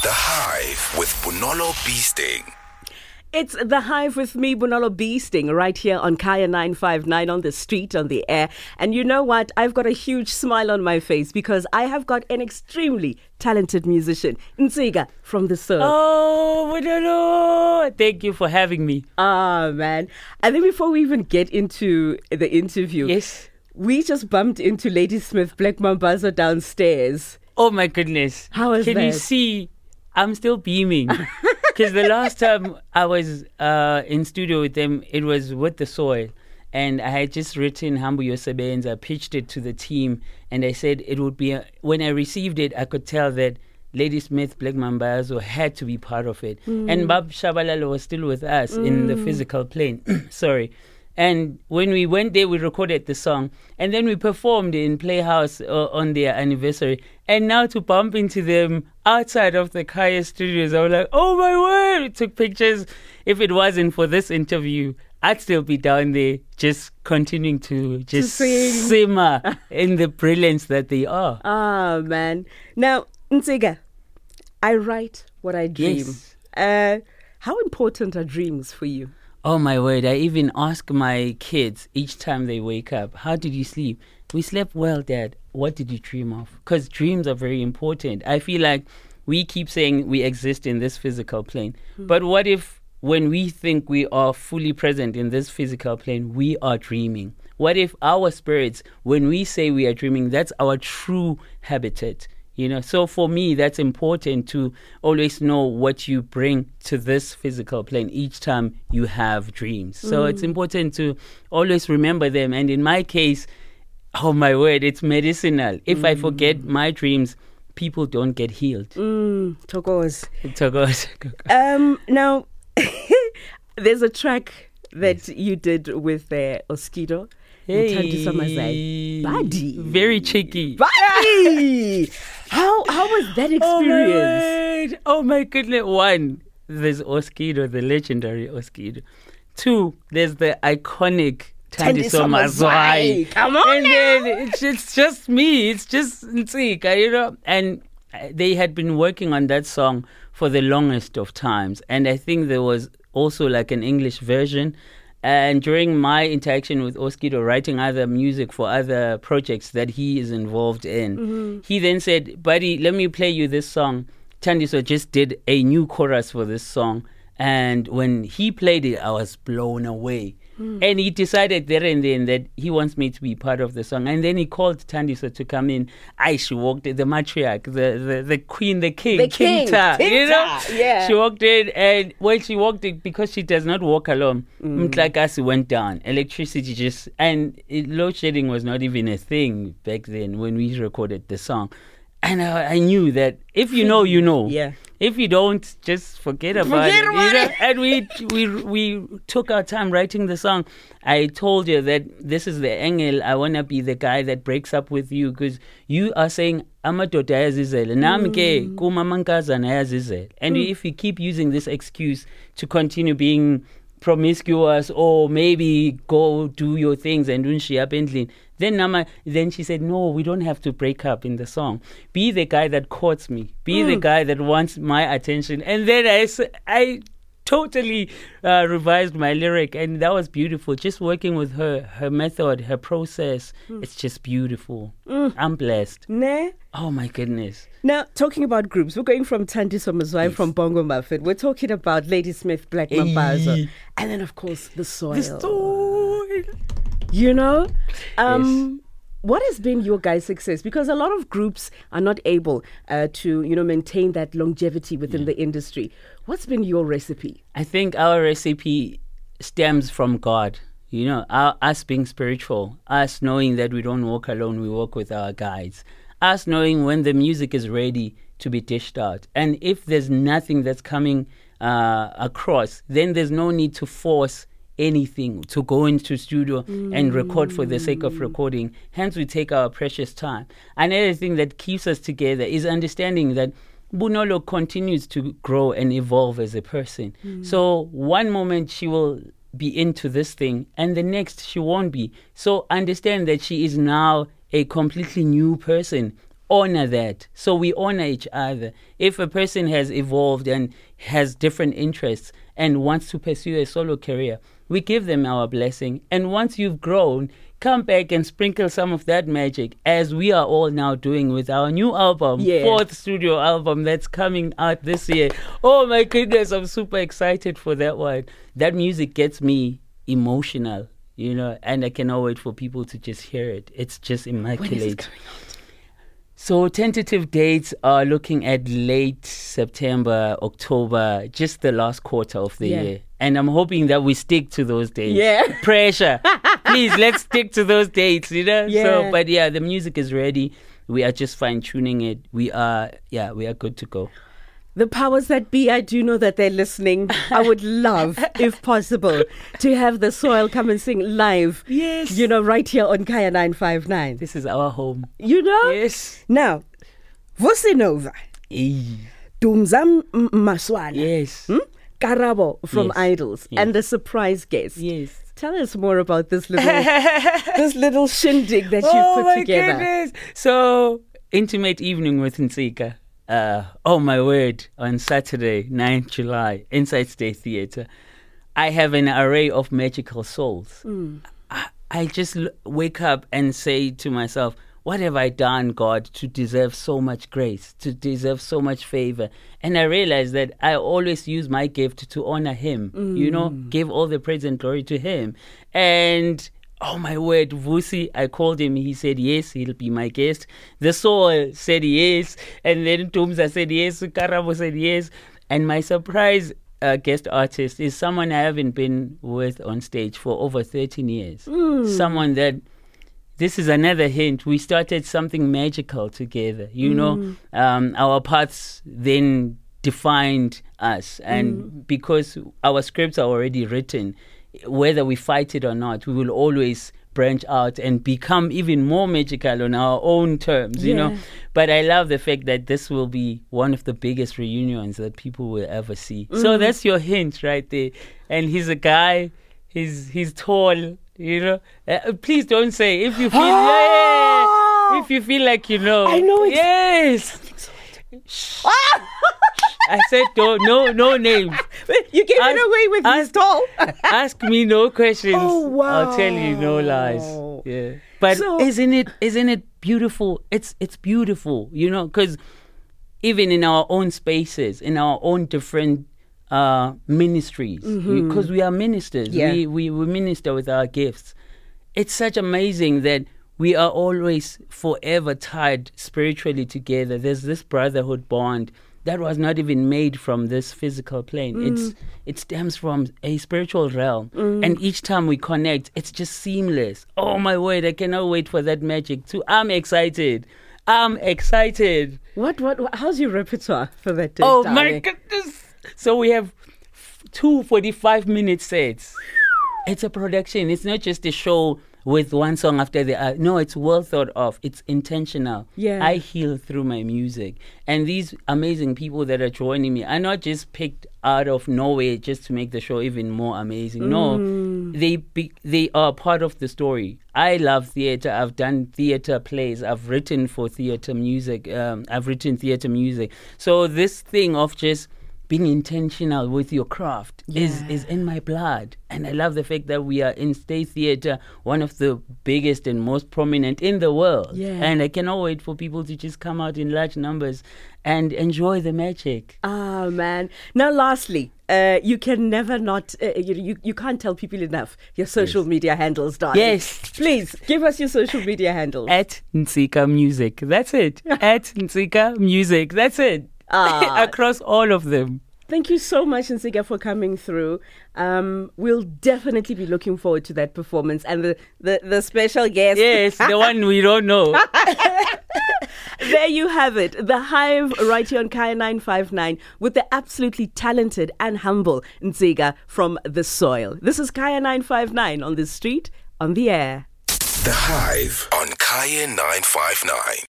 The Hive with Bonolo Beasting. It's The Hive with me, Bonolo Beasting, right here on Kaya 959 on the street, on the air. And you know what? I've got a huge smile on my face because I have got an extremely talented musician, Ntsiga from the Soul. Oh, Bonolo! Thank you for having me. Man. And then before we even get into the interview, Yes. we just bumped into Ladysmith Black Mambazo downstairs. Oh my goodness. How is Can you that? see? I'm still beaming. Because the last time I was in studio with them, it was with The Soil. And I had just written Hambu Yosebenza, pitched it to the team. And I said it would be, when I received it, I could tell that Ladysmith Black Mambazo had to be part of it. And Bab Shabalala was still with us in the physical plane. Sorry. And when we went there, we recorded the song. And then we performed in Playhouse on their anniversary. And now to bump into them outside of the Kaya studios, I was like, oh my word! We took pictures. If it wasn't for this interview, I'd still be down there just continuing to just simmer in the brilliance that they are. Man. Now, Ntsiga, I write what I dream. Yes. How important are dreams for you? Oh my word, I even ask my kids each time they wake up, how did you sleep? We slept well, Dad. What did you dream of? Because dreams are very important. I feel like we keep saying we exist in this physical plane. But what if when we think we are fully present in this physical plane, we are dreaming? What if our spirits, when we say we are dreaming, that's our true habitat? You know, so for me, that's important to always know what you bring to this physical plane each time you have dreams. So it's important to always remember them. And in my case, oh my word, it's medicinal. If I forget my dreams, people don't get healed. Tokos. Togos. Now, there's a track that you did with Oskido. Hey. Buddy. Very cheeky. Buddy! How was that experience? Oh my goodness. One, there's Oskido, the legendary Oskido. Two, there's the iconic Thandiso Mazwai. Come on and now. then it's just me. It's just Ntsika, you know. And they had been working on that song for the longest of times. And I think there was also like an English version. And during my interaction with Oskido, writing other music for other projects that he is involved in, he then said, buddy, let me play you this song. Thandiso just did a new chorus for this song. And when he played it, I was blown away. And he decided there and then that he wants me to be part of the song. And then he called Thandiso to come in. She walked in, the matriarch, the queen, the king. Kinta, you know? yeah. She walked in, and when she walked in, because she does not walk alone, Mtlakasi went down. Electricity just, and load shedding was not even a thing back then when we recorded the song. And I knew that if you know, you know. Yeah. If you don't, just forget about it. You know? And we took our time writing the song. I told you that this is the angle. I want to be the guy that breaks up with you because you are saying, amadoda ayazizela. Nami ke kumamankazana ayazizela. And if you keep using this excuse to continue being promiscuous or maybe go do your things and then she said, no, we don't have to break up in the song. Be the guy that courts me. Be the guy that wants my attention. And then I totally revised my lyric, and that was beautiful. Just working with her method, her process, it's just beautiful. I'm blessed. Ne? Oh my goodness. Now, talking about groups, we're going from Thandiso Mazwai from Bongo Muffin. We're talking about Ladysmith Black Mambazo. And then, of course, The Soil. The Soil. You know? Yes. What has been your guys' success? Because a lot of groups are not able to, maintain that longevity within the industry. What's been your recipe? I think our recipe stems from God. You know, us being spiritual, us knowing that we don't walk alone, we walk with our guides. Us knowing when the music is ready to be dished out. And if there's nothing that's coming across, then there's no need to force anything to go into studio and record for the sake of recording. Hence, we take our precious time. Another thing that keeps us together is understanding that Bonolo continues to grow and evolve as a person. So one moment she will be into this thing and the next she won't be. So understand that she is now a completely new person honor that. So we honor each other. If a person has evolved and has different interests and wants to pursue a solo career, we give them our blessing. And once you've grown, come back and sprinkle some of that magic, as we are all now doing with our new album, fourth studio album that's coming out this year. Oh my goodness, I'm super excited for that one. That music gets me emotional, you know, and I cannot wait for people to just hear it. It's just immaculate. When is it coming out? So tentative dates are looking at late September, October, just the last quarter of the year. And I'm hoping that we stick to those dates. Yeah. Pressure. Please, let's stick to those dates, you know? Yeah. So, but yeah, the music is ready. We are just fine-tuning it. We are good to go. The powers that be, I do know that they're listening. I would love, if possible, to have the Soil come and sing live. Yes. You know, right here on Kaya 959. This is our home. You know? Yes. Now, Vusinova, Dumzam Maswana, Yes. Karabo from Yes. Idols, Yes. and the surprise guest. Yes. Tell us more about this little shindig that you've put together. Goodness. So, intimate evening with Nsika. Oh my word, on Saturday, 9th July, Inside State Theatre. I have an array of magical souls. I just wake up and say to myself, what have I done, God, to deserve so much grace, to deserve so much favor? And I realize that I always use my gift to honor Him, you know, give all the praise and glory to Him. And oh my word, Vusi, I called him. He said yes, he'll be my guest. The Soul said yes. And then Tumza said yes. Karabo said yes. And my surprise guest artist is someone I haven't been with on stage for over 13 years. Someone that, this is another hint, we started something magical together. You know, our paths then defined us. And because our scripts are already written, whether we fight it or not, we will always branch out and become even more magical on our own terms, you know. But I love the fact that this will be one of the biggest reunions that people will ever see. So that's your hint right there. And he's a guy, he's tall, you know. Please don't say, if you feel, if you feel like you know. I know it. Yes. I said no names. You gave it away with his tall. Ask me no questions. Oh, wow. I'll tell you no lies. Yeah. But So- isn't it beautiful? It's beautiful, you know, because even in our own spaces, in our own different ministries, because we are ministers, we minister with our gifts. It's such amazing that we are always forever tied spiritually together. There's this brotherhood bond that was not even made from this physical plane. It stems from a spiritual realm. And each time we connect, it's just seamless. Oh my word, I cannot wait for that magic too. I'm excited. What how's your repertoire for that day? Oh darling? my goodness. So we have 2 45-minute sets. It's a production. It's not just a show with one song after the other. No, it's well thought of. It's intentional. Yeah. I heal through my music. And these amazing people that are joining me are not just picked out of nowhere just to make the show even more amazing. No, they are part of the story. I love theater. I've done theater plays. I've written for theater music. I've written theater music. So this thing of just being intentional with your craft is in my blood. And I love the fact that we are in State Theatre, one of the biggest and most prominent in the world. Yeah. And I cannot wait for people to just come out in large numbers and enjoy the magic. Ah, man. Now, lastly, you can never not, you can't tell people enough your social media handles, darling. Yes. Please, give us your social media handles. At Nsika Music. That's it. At Nsika Music. That's it. Across all of them. Thank you so much, Nsika, for coming through. We'll definitely be looking forward to that performance and the special guest. Yes, the one we don't know. There you have it. The Hive right here on Kaya 959 with the absolutely talented and humble Nsika from The Soil. This is Kaya 959 on the street, on the air. The Hive on Kaya 959.